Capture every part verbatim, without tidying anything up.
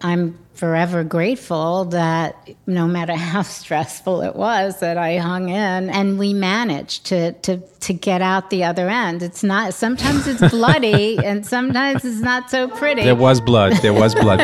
I'm forever grateful that no matter how stressful it was, that I hung in and we managed to to to get out the other end. It's not, sometimes it's bloody and sometimes it's not so pretty. There was blood. There was blood.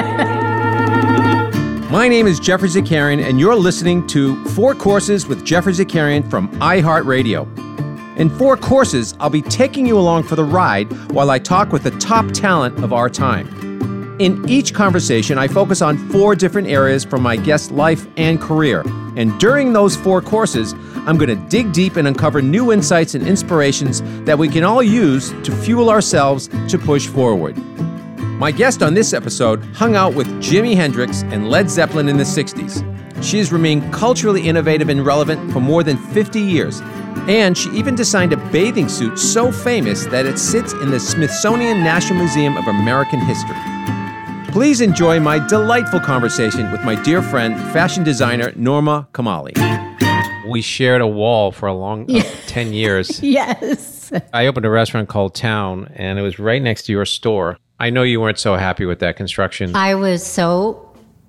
My name is Jeffrey Zakarian, and you're listening to Four Courses with Jeffrey Zakarian from iHeartRadio. In Four Courses, I'll be taking you along for the ride while I talk with the top talent of our time. In each conversation, I focus on four different areas from my guest's life and career. And during those four courses, I'm going to dig deep and uncover new insights and inspirations that we can all use to fuel ourselves to push forward. My guest on this episode hung out with Jimi Hendrix and Led Zeppelin in the sixties. She has remained culturally innovative and relevant for more than fifty years. And she even designed a bathing suit so famous that it sits in the Smithsonian National Museum of American History. Please enjoy my delightful conversation with my dear friend, fashion designer Norma Kamali. We shared a wall for a long uh, ten years. Yes. I opened a restaurant called Town, and it was right next to your store. I know you weren't so happy with that construction. I was so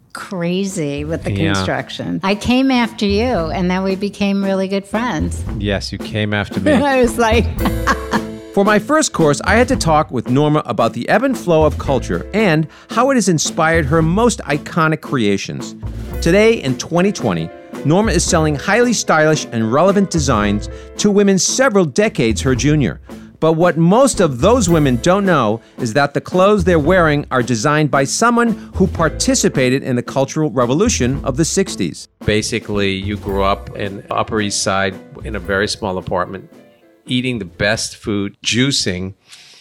crazy with the Yeah. construction. I came after you, and then we became really good friends. Yes, you came after me. I was like... For my first course, I had to talk with Norma about the ebb and flow of culture and how it has inspired her most iconic creations. Today, in twenty twenty, Norma is selling highly stylish and relevant designs to women several decades her junior. But what most of those women don't know is that the clothes they're wearing are designed by someone who participated in the Cultural Revolution of the sixties. Basically, you grew up in Upper East Side in a very small apartment, eating the best food, juicing,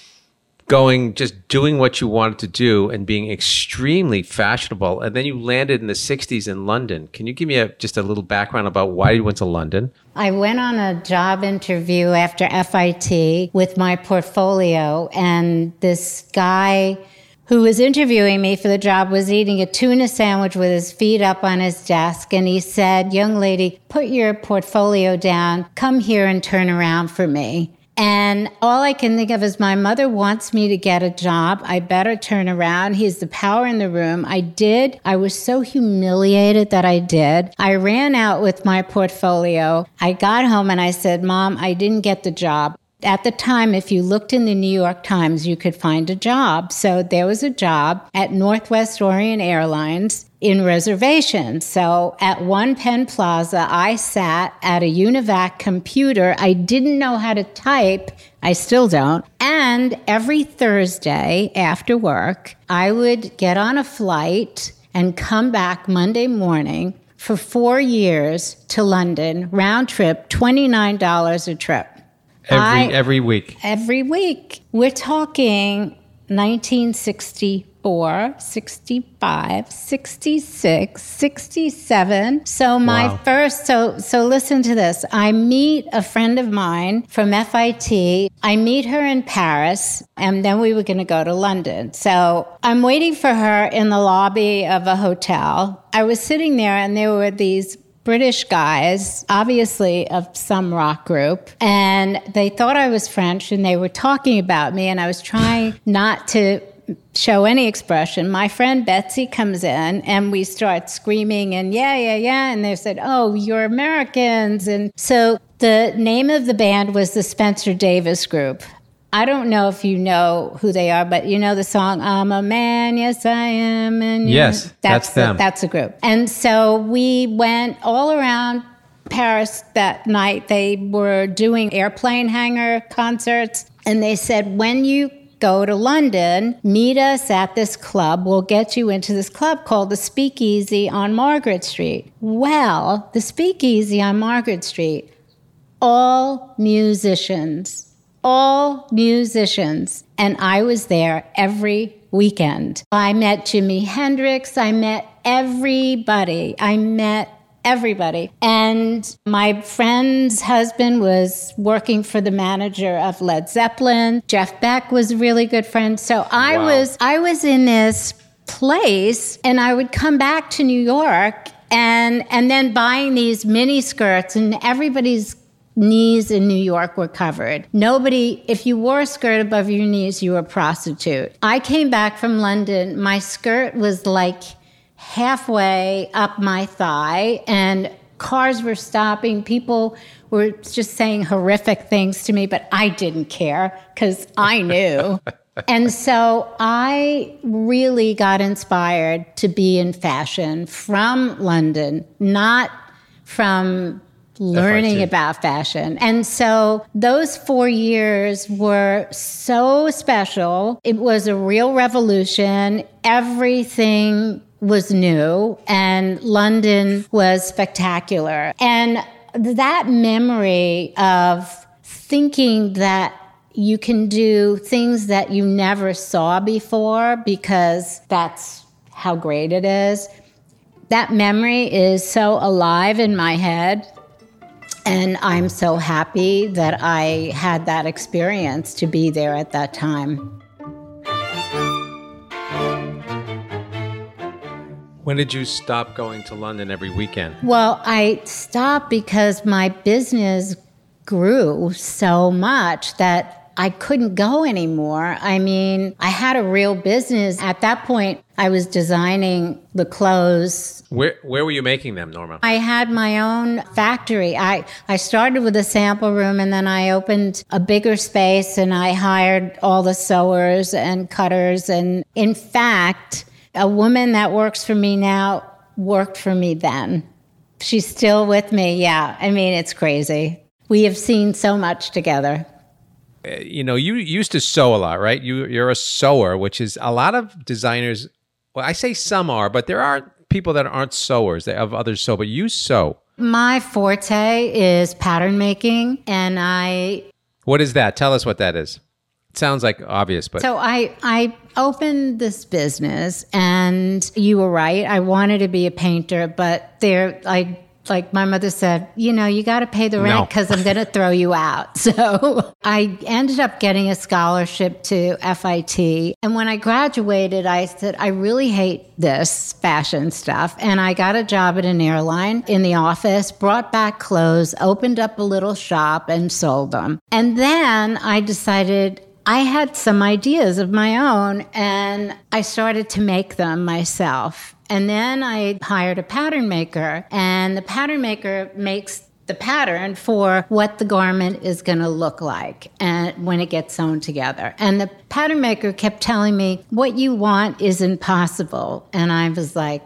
going, just doing what you wanted to do and being extremely fashionable. And then you landed in the sixties in London. Can you give me a, just a little background about why you went to London? I went on a job interview after F I T with my portfolio, and this guy who was interviewing me for the job was eating a tuna sandwich with his feet up on his desk. And he said, "Young lady, put your portfolio down. Come here and turn around for me." And all I can think of is my mother wants me to get a job. I better turn around. He's the power in the room. I did. I was so humiliated that I did. I ran out with my portfolio. I got home and I said, "Mom, I didn't get the job." At the time, if you looked in the New York Times, you could find a job. So there was a job at Northwest Orient Airlines in reservations. So at One Penn Plaza, I sat at a UNIVAC computer. I didn't know how to type. I still don't. And every Thursday after work, I would get on a flight and come back Monday morning for four years to London, round trip, twenty-nine dollars a trip. Every I, every week. Every week. We're talking nineteen sixty-four, sixty-five, sixty-six, sixty-seven. So my Wow. first, so so listen to this. I meet a friend of mine from F I T. I meet her in Paris, and then we were going to go to London. So I'm waiting for her in the lobby of a hotel. I was sitting there, and there were these British guys, obviously of some rock group, and they thought I was French, and they were talking about me, and I was trying not to show any expression. My friend Betsy comes in, and we start screaming, and yeah, yeah, yeah, and they said, "Oh, you're Americans." And so the name of the band was the Spencer Davis Group. I don't know if you know who they are, but you know the song, "I'm a man, yes I am." And Yes, that's, that's them. The, that's a group. And so we went all around Paris that night. They were doing airplane hangar concerts. And they said, "When you go to London, meet us at this club. We'll get you into this club called the Speakeasy on Margaret Street." Well, the Speakeasy on Margaret Street, all musicians. All musicians. And I was there every weekend. I met Jimi Hendrix. I met everybody. I met everybody. And my friend's husband was working for the manager of Led Zeppelin. Jeff Beck was a really good friend. So I Wow. was I was in this place, and I would come back to New York and and then buying these mini skirts, and everybody's knees in New York were covered. Nobody, if you wore a skirt above your knees, you were a prostitute. I came back from London. My skirt was like halfway up my thigh, and cars were stopping. People were just saying horrific things to me, but I didn't care because I knew. And so I really got inspired to be in fashion from London, not from learning F I T about fashion. And so those four years were so special. It was a real revolution. Everything was new, and London was spectacular. And that memory of thinking that you can do things that you never saw before because that's how great it is, that memory is so alive in my head. And I'm so happy that I had that experience to be there at that time. When did you stop going to London every weekend? Well, I stopped because my business grew so much that I couldn't go anymore. I mean, I had a real business. At that point, I was designing the clothes. Where where were you making them, Norma? I had my own factory. I, I started with a sample room, and then I opened a bigger space, and I hired all the sewers and cutters. And in fact, a woman that works for me now worked for me then. She's still with me. Yeah. I mean, it's crazy. We have seen so much together. You know, you used to sew a lot, right? You, you're a sewer, which is a lot of designers. Well, I say some are, but there are people that aren't sewers. They have others sew, but you sew. My forte is pattern making, and I... What is that? Tell us what that is. It sounds like obvious, but... So I, I opened this business, and you were right. I wanted to be a painter, but there, I... Like my mother said, you know, you got to pay the rent because no. I'm going to throw you out. So I ended up getting a scholarship to F I T. And when I graduated, I said, I really hate this fashion stuff. And I got a job at an airline in the office, brought back clothes, opened up a little shop and sold them. And then I decided I had some ideas of my own, and I started to make them myself. And then I hired a pattern maker, and the pattern maker makes the pattern for what the garment is going to look like and when it gets sewn together. And the pattern maker kept telling me, what you want is impossible. And I was like,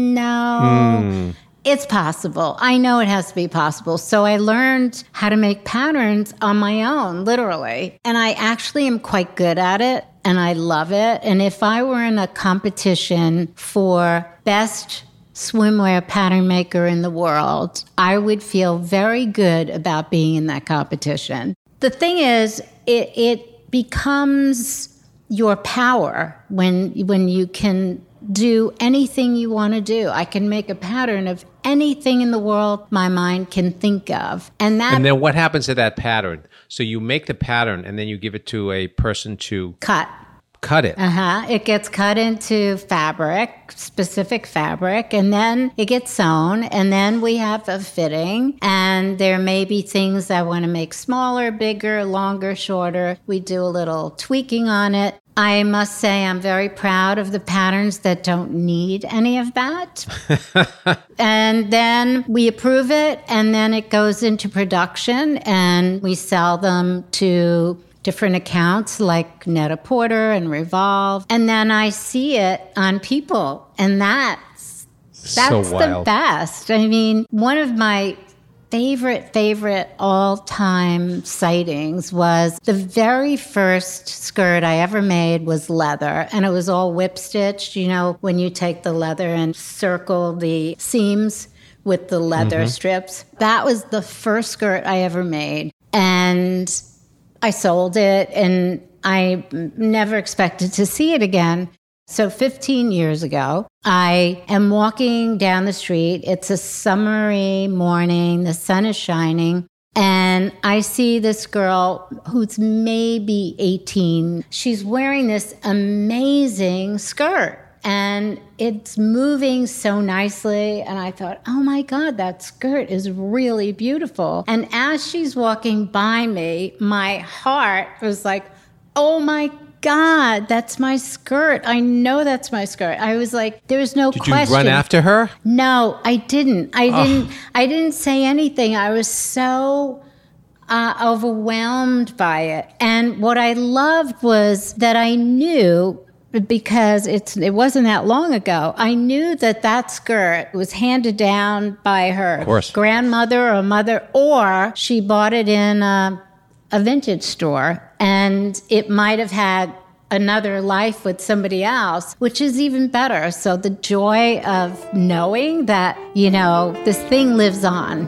no. Mm. It's possible. I know it has to be possible. So I learned how to make patterns on my own, literally. And I actually am quite good at it, and I love it. And if I were in a competition for best swimwear pattern maker in the world, I would feel very good about being in that competition. The thing is, it, it becomes your power when when you can do anything you want to do. I can make a pattern of anything in the world my mind can think of. And that And then what happens to that pattern? So you make the pattern and then you give it to a person to cut. Cut it. Uh-huh. It gets cut into fabric, specific fabric, and then it gets sewn, and then we have a fitting, and there may be things I want to make smaller, bigger, longer, shorter. We do a little tweaking on it. I must say I'm very proud of the patterns that don't need any of that. And then we approve it, and then it goes into production, and we sell them to different accounts like Net-a-Porter and Revolve. And then I see it on people, and that's, that's so wild. The best. I mean, one of my favorite, favorite all-time sightings was the very first skirt I ever made was leather, and it was all whip-stitched. You know, when you take the leather and circle the seams with the leather mm-hmm. strips. That was the first skirt I ever made. And I sold it, and I never expected to see it again. So fifteen years ago, I am walking down the street. It's a summery morning. The sun is shining. And I see this girl who's maybe eighteen. She's wearing this amazing skirt, and it's moving so nicely. And I thought, oh my God, that skirt is really beautiful. And as she's walking by me, my heart was like, oh my God, that's my skirt. I know that's my skirt. I was like, there was no Did question. Did you run after her? No, I didn't. I didn't. I didn't say anything. I was so uh, overwhelmed by it. And what I loved was that I knew, because it's it wasn't that long ago, I knew that that skirt was handed down by her grandmother or mother, or she bought it in a, a vintage store, and it might have had another life with somebody else, which is even better. So the joy of knowing that, you know, this thing lives on.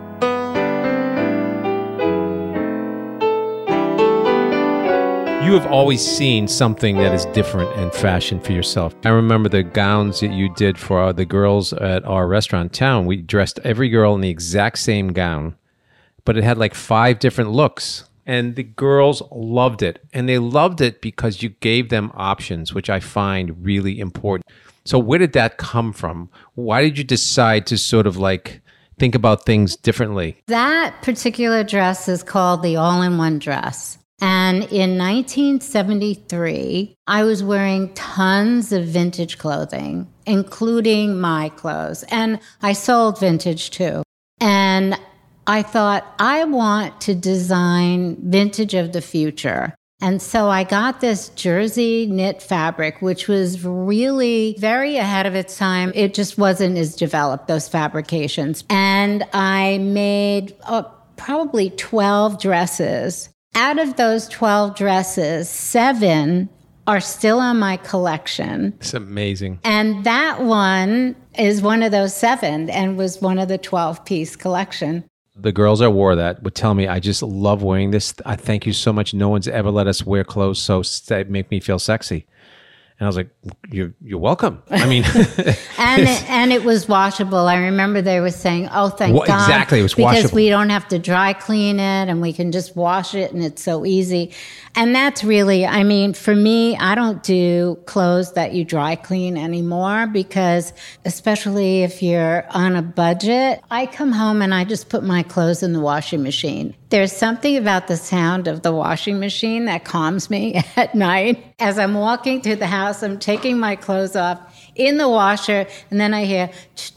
You have always seen something that is different in fashion for yourself. I remember the gowns that you did for the girls at our restaurant in town. We dressed every girl in the exact same gown, but it had like five different looks. And the girls loved it. And they loved it because you gave them options, which I find really important. So where did that come from? Why did you decide to sort of like think about things differently? That particular dress is called the all-in-one dress. And in nineteen seventy-three, I was wearing tons of vintage clothing, including my clothes. And I sold vintage too. And I thought, I want to design vintage of the future. And so I got this jersey knit fabric, which was really very ahead of its time. It just wasn't as developed, those fabrications. And I made uh, probably twelve dresses. Out of those twelve dresses, seven are still on my collection. It's amazing. And that one is one of those seven and was one of the twelve-piece collection. The girls that wore that would tell me, I just love wearing this. I thank you so much. No one's ever let us wear clothes so that make me feel sexy. And I was like, you're, you're welcome. I mean. and, it, and it was washable. I remember they were saying, oh, thank well, God. Exactly, it was because washable. Because we don't have to dry clean it and we can just wash it and it's so easy. And that's really, I mean, for me, I don't do clothes that you dry clean anymore because especially if you're on a budget, I come home and I just put my clothes in the washing machine. There's something about the sound of the washing machine that calms me at night. As I'm walking through the house, I'm taking my clothes off in the washer, and then I hear,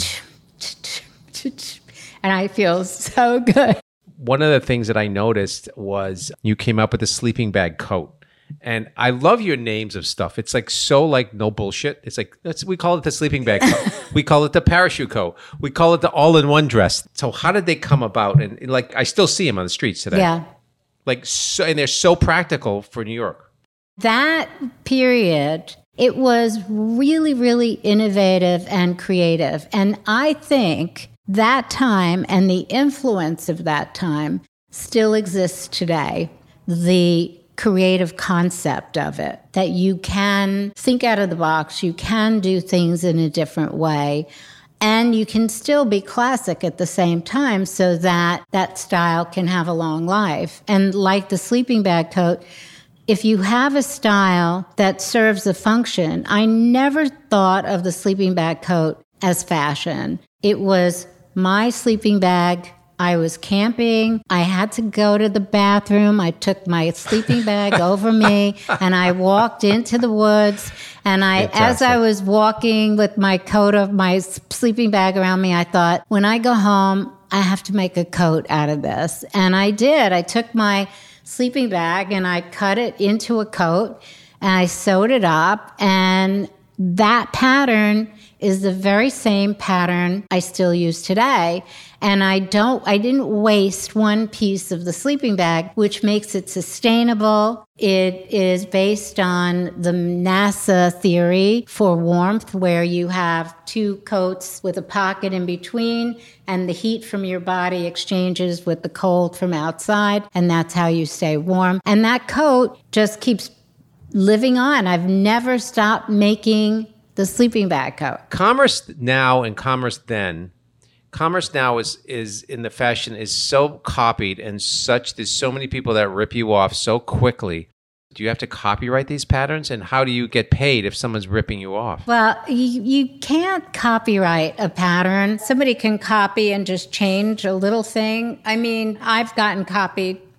and I feel so good. One of the things that I noticed was you came up with a sleeping bag coat. And I love your names of stuff. It's like so like no bullshit. It's like, that's, we call it the sleeping bag coat. We call it the parachute coat. We call it the all-in-one dress. So how did they come about? And, and like, I still see them on the streets today. Yeah. Like, so, and they're so practical for New York. That period, it was really, really innovative and creative. And I think that time and the influence of that time still exists today. The creative concept of it, that you can think out of the box, you can do things in a different way, and you can still be classic at the same time so that that style can have a long life. And like the sleeping bag coat, if you have a style that serves a function, I never thought of the sleeping bag coat as fashion. It was my sleeping bag. I was camping. I had to go to the bathroom. I took my sleeping bag over me and I walked into the woods. And I, Fantastic. As I was walking with my coat of my sleeping bag around me, I thought, when I go home, I have to make a coat out of this. And I did. I took my sleeping bag and I cut it into a coat and I sewed it up. And that pattern is the very same pattern I still use today. And I don't, I didn't waste one piece of the sleeping bag, which makes it sustainable. It is based on the NASA theory for warmth, where you have two coats with a pocket in between, and the heat from your body exchanges with the cold from outside, and that's how you stay warm. And that coat just keeps living on. I've never stopped making the sleeping bag coat. Commerce now and commerce then. Commerce now is is in the fashion is so copied and such. There's so many people that rip you off so quickly. Do you have to copyright these patterns? And how do you get paid if someone's ripping you off? Well, you, you can't copyright a pattern. Somebody can copy and just change a little thing. I mean, I've gotten copied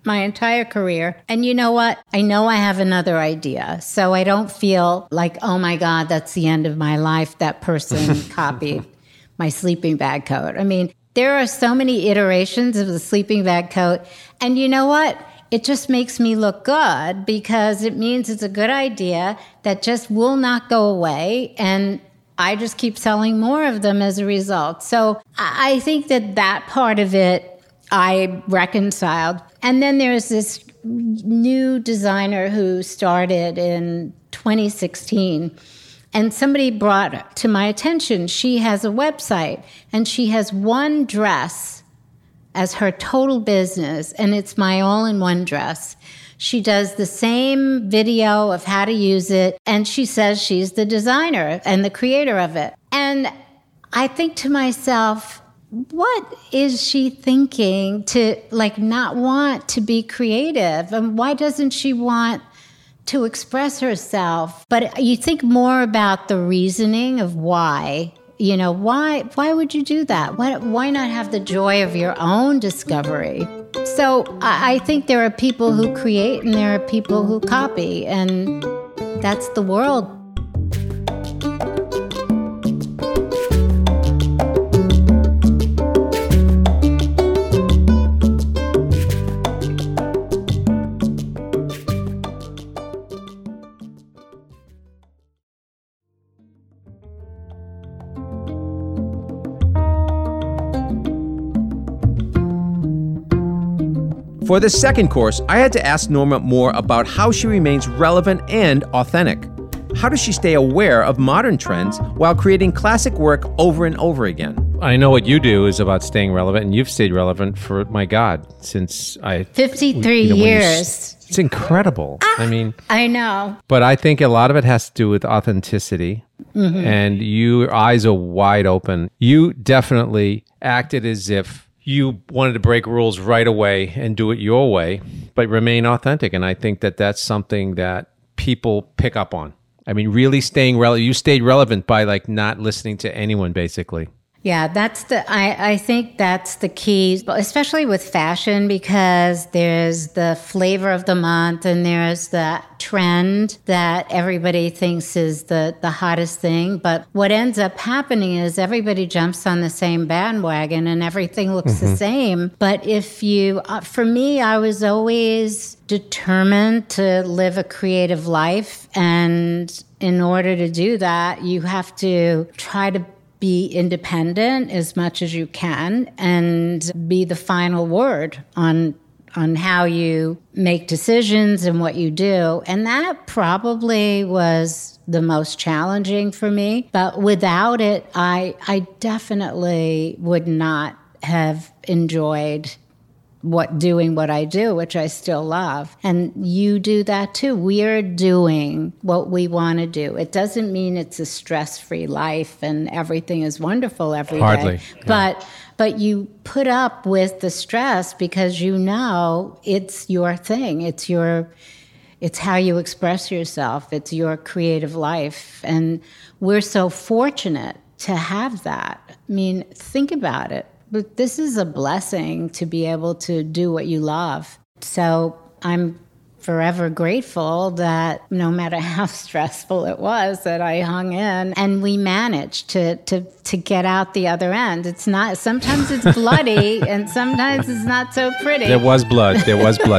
my entire career. And you know what? I know I have another idea. So I don't feel like, oh my God, that's the end of my life. That person copied my sleeping bag coat. I mean, there are so many iterations of the sleeping bag coat. And you know what? It just makes me look good because it means it's a good idea that just will not go away. And I just keep selling more of them as a result. So I think that that part of it, I reconciled. And then there's this new designer who started in twenty sixteen. And somebody brought to my attention, she has a website and she has one dress as her total business, and it's my all-in-one dress. She does the same video of how to use it, and she says she's the designer and the creator of it. And I think to myself, what is she thinking to, like, not want to be creative? And why doesn't she want to express herself? But you think more about the reasoning of why. You know, why why would you do that? Why, why not have the joy of your own discovery? So I, I think there are people who create and there are people who copy, and that's the world. For the second course, I had to ask Norma more about how she remains relevant and authentic. How does she stay aware of modern trends while creating classic work over and over again? I know what you do is about staying relevant, and you've stayed relevant for, my God, since I... fifty-three you know, years. You, it's incredible. Ah, I mean... I know. But I think a lot of it has to do with authenticity, mm-hmm. and your eyes are wide open. You definitely acted as if you wanted to break rules right away and do it your way, but remain authentic. And I think that that's something that people pick up on. I mean, really staying relevant. You stayed relevant by like not listening to anyone, basically. Yeah, that's the, I, I think that's the key, especially with fashion, because there's the flavor of the month and there's the trend that everybody thinks is the, the hottest thing. But what ends up happening is everybody jumps on the same bandwagon and everything looks mm-hmm. the same. But if you, uh, for me, I was always determined to live a creative life. And in order to do that, you have to try to be independent as much as you can and be the final word on on how you make decisions and what you do. And that probably was the most challenging for me. But without it, I I definitely would not have enjoyed what doing what I do, which I still love. And you do that too. We are doing what we want to do. It doesn't mean it's a stress-free life and everything is wonderful every Hardly. day. Yeah. But but you put up with the stress because you know it's your thing. It's your it's how you express yourself. It's your creative life. And we're so fortunate to have that. I mean, think about it. But this is a blessing to be able to do what you love. So I'm forever grateful that no matter how stressful it was, that I hung in and we managed to to to get out the other end. It's not, sometimes it's bloody and sometimes it's not so pretty. There was blood. There was blood.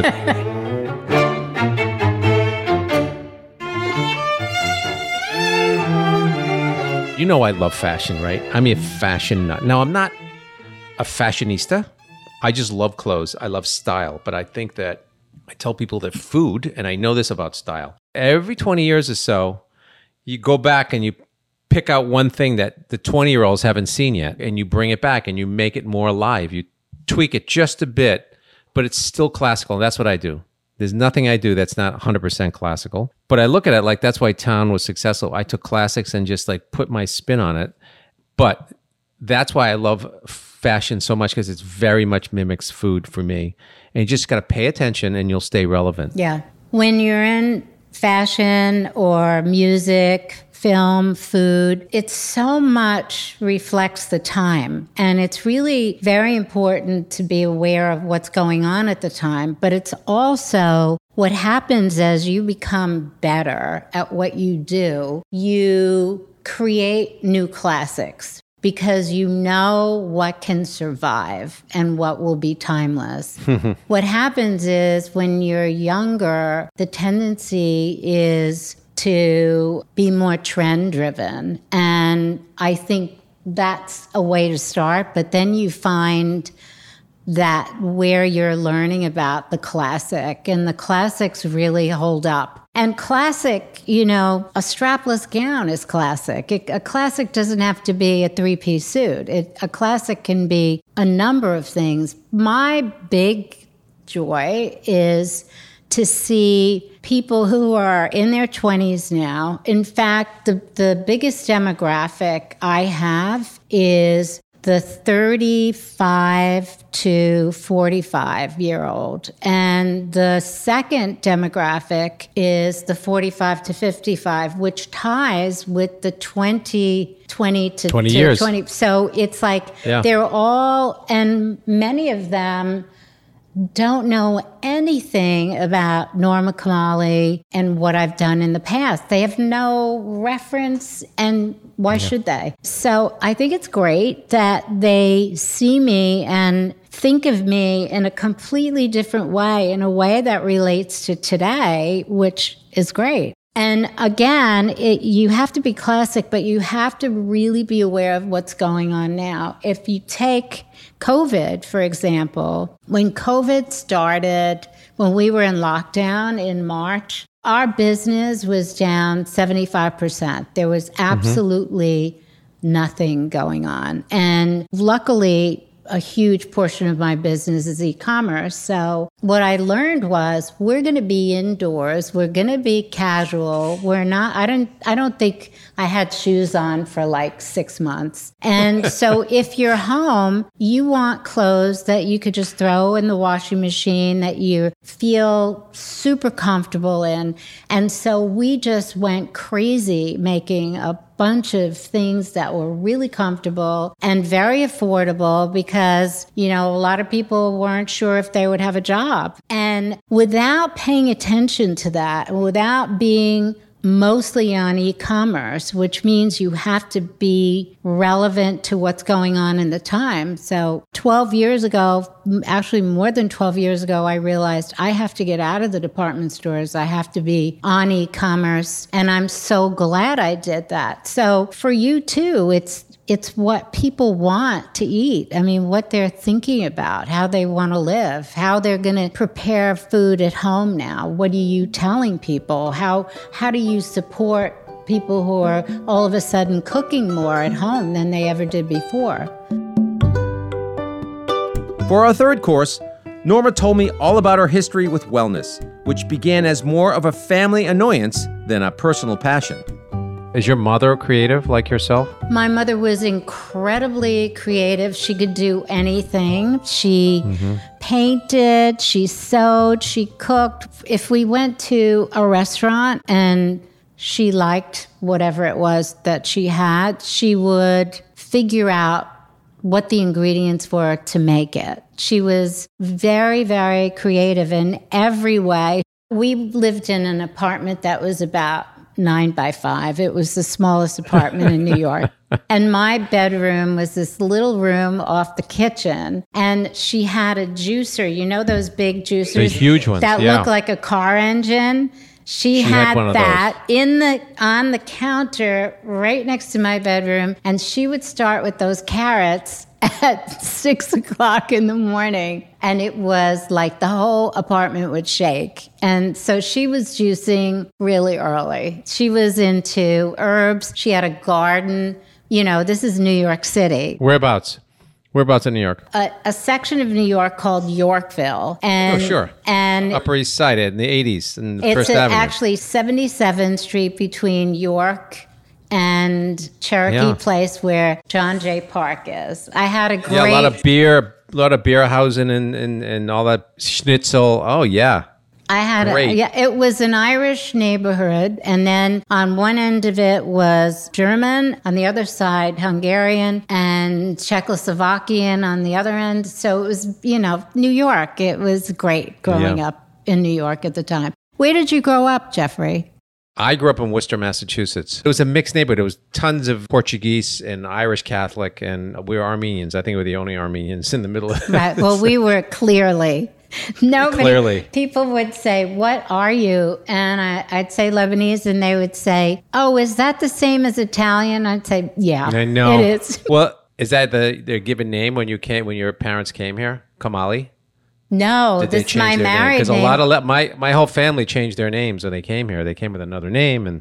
You know I love fashion, right? I'm a fashion nut. Now, I'm not a fashionista. I just love clothes. I love style. But I think that I tell people that food, and I know this about style, every twenty years or so, you go back and you pick out one thing that the twenty-year-olds haven't seen yet, and you bring it back and you make it more alive. You tweak it just a bit, but it's still classical. And that's what I do. There's nothing I do that's not one hundred percent classical. But I look at it like that's why Town was successful. I took classics and just like put my spin on it. But that's why I love fashion so much, because it's very much mimics food for me. And you just got to pay attention and you'll stay relevant. Yeah. When you're in fashion or music, film, food. It so much reflects the time. And it's really very important to be aware of what's going on at the time. But it's also what happens as you become better at what you do, you create new classics because you know what can survive and what will be timeless. What happens is when you're younger, the tendency is to be more trend driven. And I think that's a way to start. But then you find that where you're learning about the classic, and the classics really hold up. And classic, you know, a strapless gown is classic. It, a classic doesn't have to be a three-piece suit. It, a classic can be a number of things. My big joy is to see people who are in their twenties now. In fact, the, the biggest demographic I have is the thirty-five to forty-five year old. And the second demographic is the forty-five to fifty-five, which ties with the twenty, twenty to, twenty to years. twenty. So it's like yeah. they're all, and many of them don't know anything about Norma Kamali and what I've done in the past. They have no reference, and why yeah. should they? So I think it's great that they see me and think of me in a completely different way, in a way that relates to today, which is great. And again, it, you have to be classic, but you have to really be aware of what's going on now. If you take COVID, for example, when COVID started, when we were in lockdown in March, our business was down seventy-five percent. There was absolutely mm-hmm. nothing going on. And luckily, a huge portion of my business is e-commerce. So what I learned was we're going to be indoors. We're going to be casual. We're not, I don't, I don't think I had shoes on for like six months. And so if you're home, you want clothes that you could just throw in the washing machine that you feel super comfortable in. And so we just went crazy making a bunch of things that were really comfortable and very affordable because, you know, a lot of people weren't sure if they would have a job. And without paying attention to that, without being mostly on e-commerce, which means you have to be relevant to what's going on in the time. So twelve years ago, actually more than twelve years ago, I realized I have to get out of the department stores. I have to be on e-commerce. And I'm so glad I did that. So for you too, it's It's what people want to eat. I mean, what they're thinking about, how they want to live, how they're going to prepare food at home now. What are you telling people? How how do you support people who are all of a sudden cooking more at home than they ever did before? For our third course, Norma told me all about her history with wellness, which began as more of a family annoyance than a personal passion. Is your mother creative like yourself? My mother was incredibly creative. She could do anything. She mm-hmm. painted, she sewed, she cooked. If we went to a restaurant and she liked whatever it was that she had, she would figure out what the ingredients were to make it. She was very, very creative in every way. We lived in an apartment that was about nine by five. It was the smallest apartment in New York. And my bedroom was this little room off the kitchen. And she had a juicer. You know those big juicers? The huge ones, that yeah. look like a car engine? She, she had, had that in the on the counter right next to my bedroom. And she would start with those carrots at six o'clock in the morning. And it was like the whole apartment would shake. And so she was juicing really early. She was into herbs. She had a garden. You know, this is New York City. Whereabouts? Whereabouts in New York? A, a section of New York called Yorkville. And, oh, sure. And Upper East Side in the eighties and it's First a, Avenue. actually seventy-seventh Street between York and Cherokee yeah. Place where John Jay Park is. I had a great... Yeah, a lot of beer, a lot of beer housing and, and, and all that schnitzel. Oh, yeah. I had, a, Great. yeah, it was an Irish neighborhood. And then on one end of it was German, on the other side, Hungarian and Czechoslovakian on the other end. So it was, you know, New York. It was great growing Yeah. up in New York at the time. Where did you grow up, Jeffrey? I grew up in Worcester, Massachusetts. It was a mixed neighborhood. It was tons of Portuguese and Irish Catholic, and we were Armenians. I think we were the only Armenians in the middle of it. Right. Well, we were clearly. Nobody, Clearly. People would say, "What are you?" And I, I'd say Lebanese, and they would say, "Oh, is that the same as Italian?" I'd say, "Yeah, I know. it is." Well, is that the their given name when you came when your parents came here? Kamali? No, Did they this is my change their name? married Because a name. lot of le- my my whole family changed their names when they came here. They came with another name, and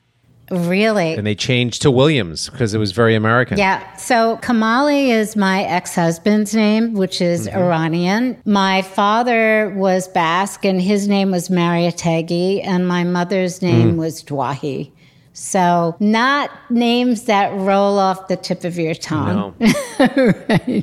Really? and they changed to Williams because it was very American. Yeah. So Kamali is my ex-husband's name, which is Mm-hmm. Iranian. My father was Basque, and his name was Mariategi, and my mother's name Mm. was Dwahi. So not names that roll off the tip of your tongue. No.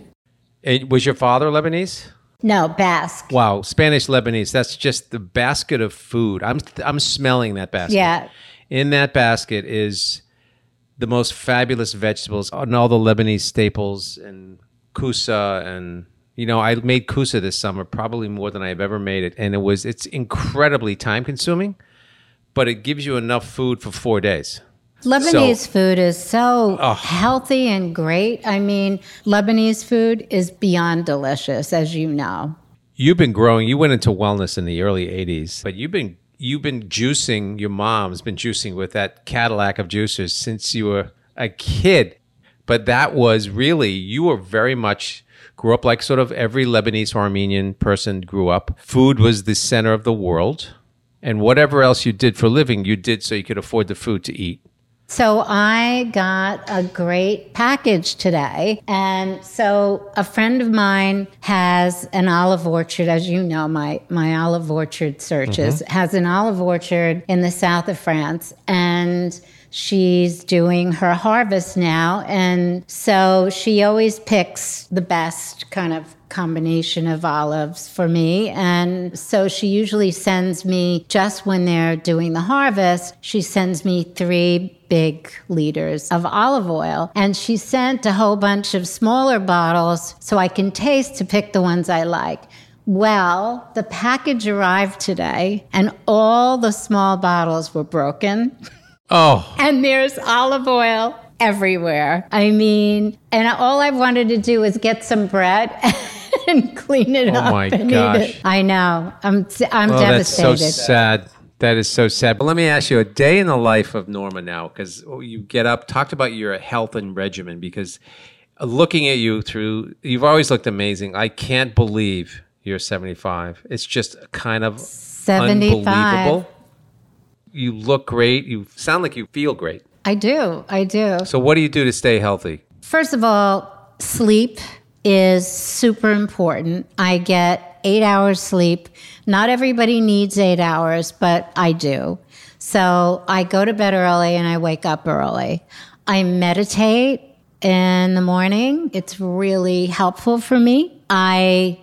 And was your father Lebanese? No, Basque. Wow, Spanish Lebanese. That's just the basket of food. I'm I'm smelling that basket. Yeah. In that basket is the most fabulous vegetables and all the Lebanese staples and kusa, and you know I made kusa this summer, probably more than I've ever made it, and it was it's incredibly time consuming, but it gives you enough food for four days. Lebanese So- food is so healthy and great. I mean, Lebanese food is beyond delicious, as you know. You've been growing. You went into wellness in the early eighties, but you've been you've been juicing. Your mom's been juicing with that Cadillac of juicers since you were a kid. But that was really you were very much grew up like sort of every Lebanese or Armenian person grew up. Food was the center of the world, and whatever else you did for a living, you did so you could afford the food to eat. So I got a great package today. And so a friend of mine has an olive orchard, as you know, my, my olive orchard searches, has an olive orchard in the south of France. And she's doing her harvest now. And so she always picks the best kind of combination of olives for me. And so she usually sends me, just when they're doing the harvest, she sends me three big liters of olive oil. And she sent a whole bunch of smaller bottles so I can taste to pick the ones I like. Well, the package arrived today and all the small bottles were broken. Oh, And there's olive oil everywhere. I mean, and all I wanted to do was get some bread and clean it Oh up my and gosh. eat it. I know. I'm I'm oh, that's so devastated. sad. That is so sad. But let me ask you a day in the life of Norma now, because you get up, talked about your health and regimen, because looking at you through, you've always looked amazing. I can't believe you're seventy-five. It's just kind of seventy-five. unbelievable. You look great. You sound like you feel great. I do. I do. So what do you do to stay healthy? First of all, sleep is super important. I get eight hours sleep. Not everybody needs eight hours, but I do. So I go to bed early and I wake up early. I meditate in the morning. It's really helpful for me. I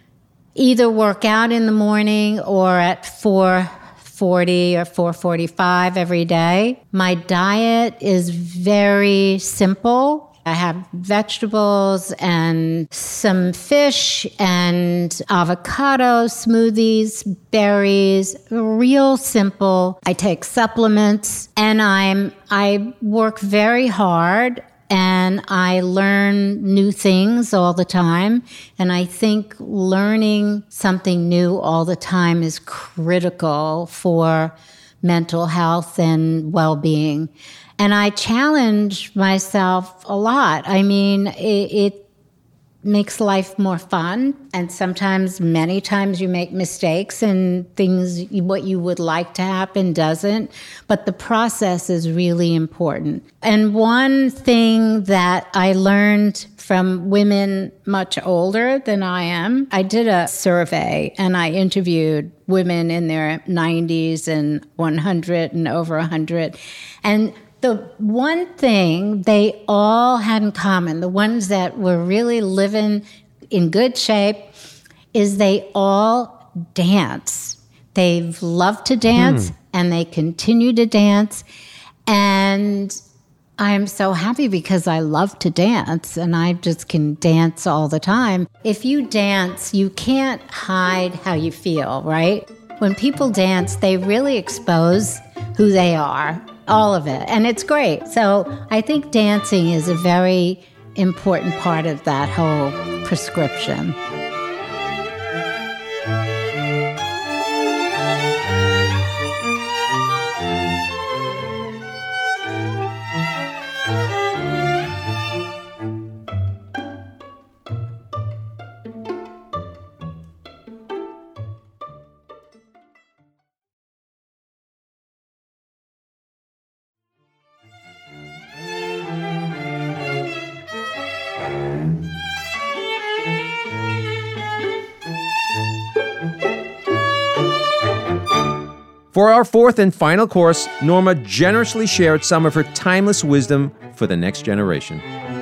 either work out in the morning or at four forty or four forty-five every day. My diet is very simple. I have vegetables and some fish and avocado smoothies, berries, real simple. I take supplements and I'm I work very hard and I learn new things all the time. And I think learning something new all the time is critical for mental health and well-being. And I challenge myself a lot. I mean, it, it makes life more fun. And sometimes, many times, you make mistakes and things, what you would like to happen doesn't. But the process is really important. And one thing that I learned from women much older than I am, I did a survey and I interviewed women in their nineties and one hundred and over one hundred. And the one thing they all had in common, the ones that were really living in good shape, is they all dance. They've loved to dance hmm. and they continue to dance. And I'm so happy because I love to dance and I just can dance all the time. If you dance, you can't hide how you feel, right? When people dance, they really expose who they are, all of it. And it's great. So I think dancing is a very important part of that whole prescription. For our fourth and final course, Norma generously shared some of her timeless wisdom for the next generation.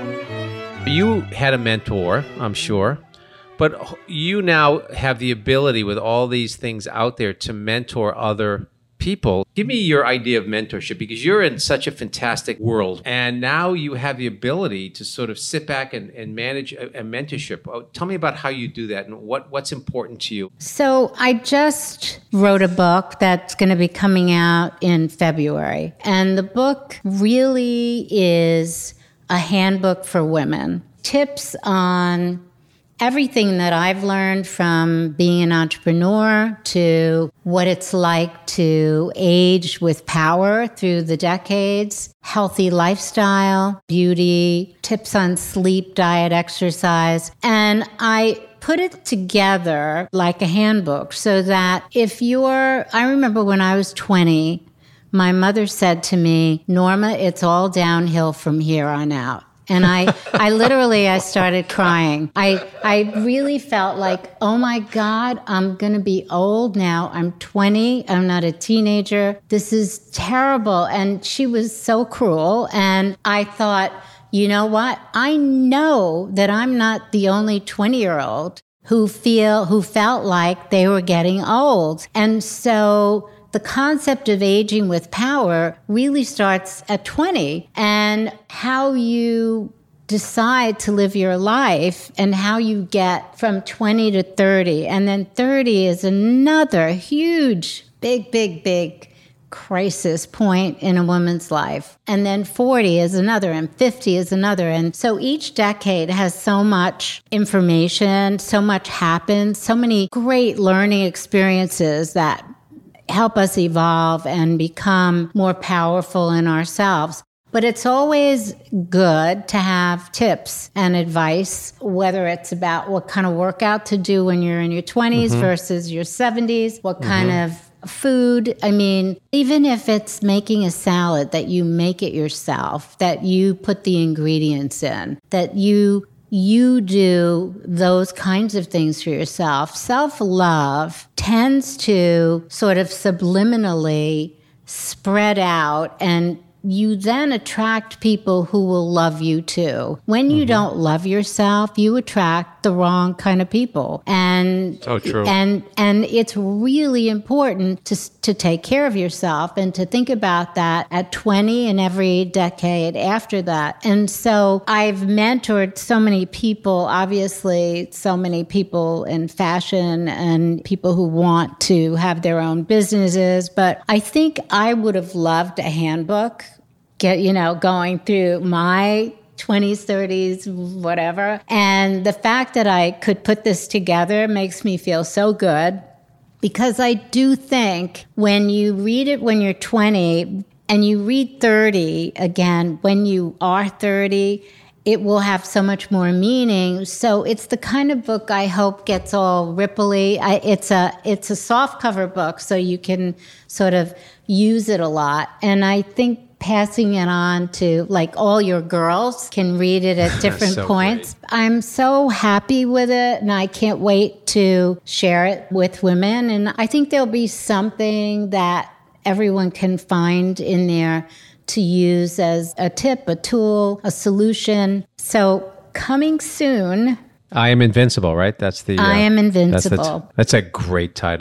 You had a mentor, I'm sure, but you now have the ability with all these things out there to mentor other people. Give me your idea of mentorship, because you're in such a fantastic world. And now you have the ability to sort of sit back and, and manage a, a mentorship. Oh, tell me about how you do that and what, what's important to you. So I just wrote a book that's going to be coming out in February. And the book really is a handbook for women. Tips on everything that I've learned from being an entrepreneur to what it's like to age with power through the decades, healthy lifestyle, beauty, tips on sleep, diet, exercise. And I put it together like a handbook so that if you're, I remember when I was twenty, my mother said to me, Norma, it's all downhill from here on out. And I, I literally, I started crying. I, I really felt like, oh my God, I'm going to be old now. I'm twenty. I'm not a teenager. This is terrible. And she was so cruel. And I thought, you know what? I know that I'm not the only twenty-year-old who feel, who felt like they were getting old. And so the concept of aging with power really starts at twenty, and how you decide to live your life and how you get from twenty to thirty. And then thirty is another huge, big, big, big crisis point in a woman's life. And then forty is another, and fifty is another. And so each decade has so much information, so much happens, so many great learning experiences that help us evolve and become more powerful in ourselves. But it's always good to have tips and advice, whether it's about what kind of workout to do when you're in your twenties mm-hmm. versus your seventies, what mm-hmm. kind of food. I mean, even if it's making a salad, that you make it yourself, that you put the ingredients in, that you you do those kinds of things for yourself. Self-love tends to sort of subliminally spread out, and you then attract people who will love you too. When you mm-hmm. don't love yourself, you attract the wrong kind of people. And so true. And and it's really important to to take care of yourself and to think about that at twenty and every decade after that. And so I've mentored so many people, obviously so many people in fashion and people who want to have their own businesses. But I think I would have loved a handbook, get, you know, going through my twenties, thirties, whatever. And the fact that I could put this together makes me feel so good, because I do think when you read it when you're twenty and you read thirty again when you are thirty, it will have so much more meaning. So it's the kind of book I hope gets all ripply. I, it's a it's a soft cover book, so you can sort of use it a lot. And I think passing it on to, like, all your girls can read it at different so points. Great. I'm so happy with it, and I can't wait to share it with women. And I think there'll be something that everyone can find in there to use as a tip, a tool, a solution. So coming soon. I Am Invincible, right? That's the. Uh, I Am Invincible. That's, the t- that's a great title.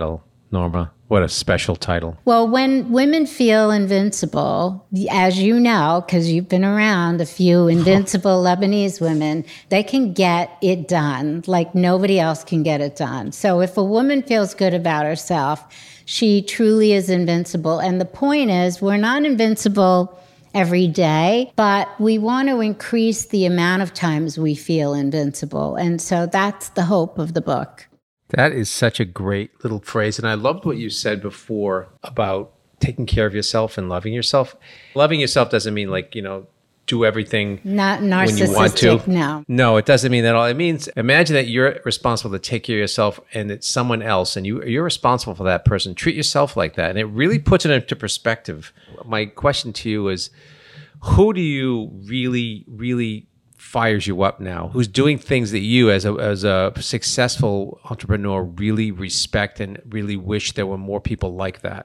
Norma. What a special title. Well, when women feel invincible, as you know, because you've been around a few invincible Lebanese women, they can get it done like nobody else can get it done. So if a woman feels good about herself, she truly is invincible. And the point is, we're not invincible every day, but we want to increase the amount of times we feel invincible. And so that's the hope of the book. That is such a great little phrase. And I loved what you said before about taking care of yourself and loving yourself. Loving yourself doesn't mean like, you know, do everything not narcissistic, when you want to. No. No, it doesn't mean that at all. It means imagine that you're responsible to take care of yourself and it's someone else and you, you're responsible for that person. Treat yourself like that. And it really puts it into perspective. My question to you is, who do you really, really fires you up now, who's doing things that you as a as a successful entrepreneur really respect and really wish there were more people like that?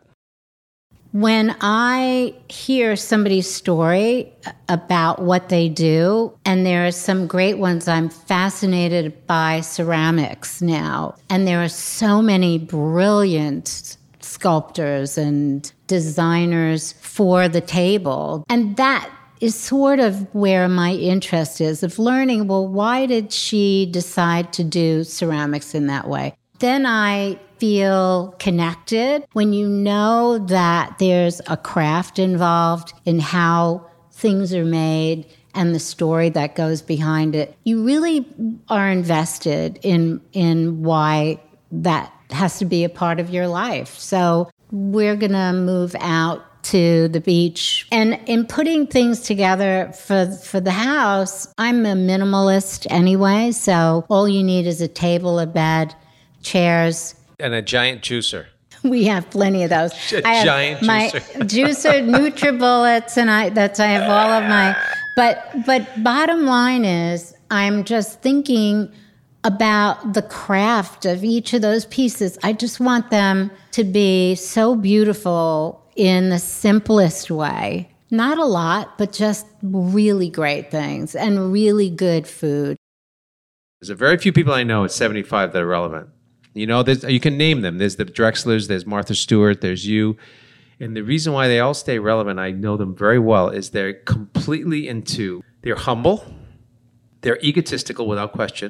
When I hear somebody's story about what they do, and there are some great ones, I'm fascinated by ceramics now. And there are so many brilliant sculptors and designers for the table. And that is sort of where my interest is, of learning, well, why did she decide to do ceramics in that way? Then I feel connected when you know that there's a craft involved in how things are made and the story that goes behind it. You really are invested in in why that has to be a part of your life. So we're going to move out to the beach. And in putting things together for for the house, I'm a minimalist anyway, so all you need is a table, a bed, chairs. And a giant juicer. We have plenty of those. A I have giant my juicer. juicer, NutriBullets, and I that's I have all of my but but bottom line is I'm just thinking about the craft of each of those pieces. I just want them to be so beautiful in the simplest way. Not a lot, but just really great things and really good food. There's a very few people I know at seventy-five that are relevant. You know, there's, you can name them. There's the Drexlers, there's Martha Stewart, there's you. And the reason why they all stay relevant, I know them very well, is they're completely into, they're humble, they're egotistical without question,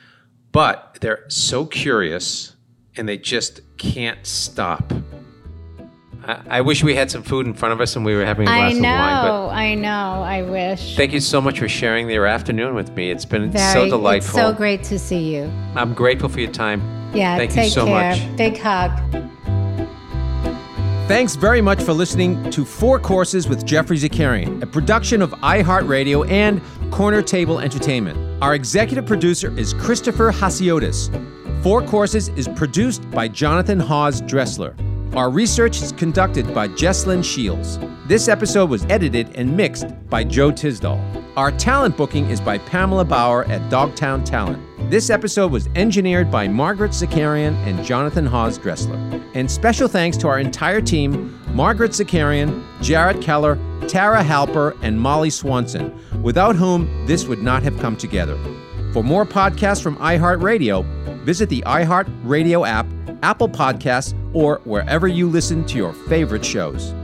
but they're so curious and they just can't stop. I wish we had some food in front of us and we were having a glass I know, of wine. But I know, I wish. Thank you so much for sharing your afternoon with me. It's been Very, so delightful. It's so great to see you. I'm grateful for your time. Yeah, Thank take you so care. much. Big hug. Thanks very much for listening to Four Courses with Jeffrey Zakarian, a production of iHeartRadio and Corner Table Entertainment. Our executive producer is Christopher Hasiotis. Four Courses is produced by Jonathan Hawes Dressler. Our research is conducted by Jesslyn Shields. This episode was edited and mixed by Joe Tisdall. Our talent booking is by Pamela Bauer at Dogtown Talent. This episode was engineered by Margaret Zakarian and Jonathan Hawes Dressler. And special thanks to our entire team, Margaret Zakarian, Jarrett Keller, Tara Halper, and Molly Swanson, without whom this would not have come together. For more podcasts from iHeartRadio, visit the iHeartRadio app, Apple Podcasts, or wherever you listen to your favorite shows.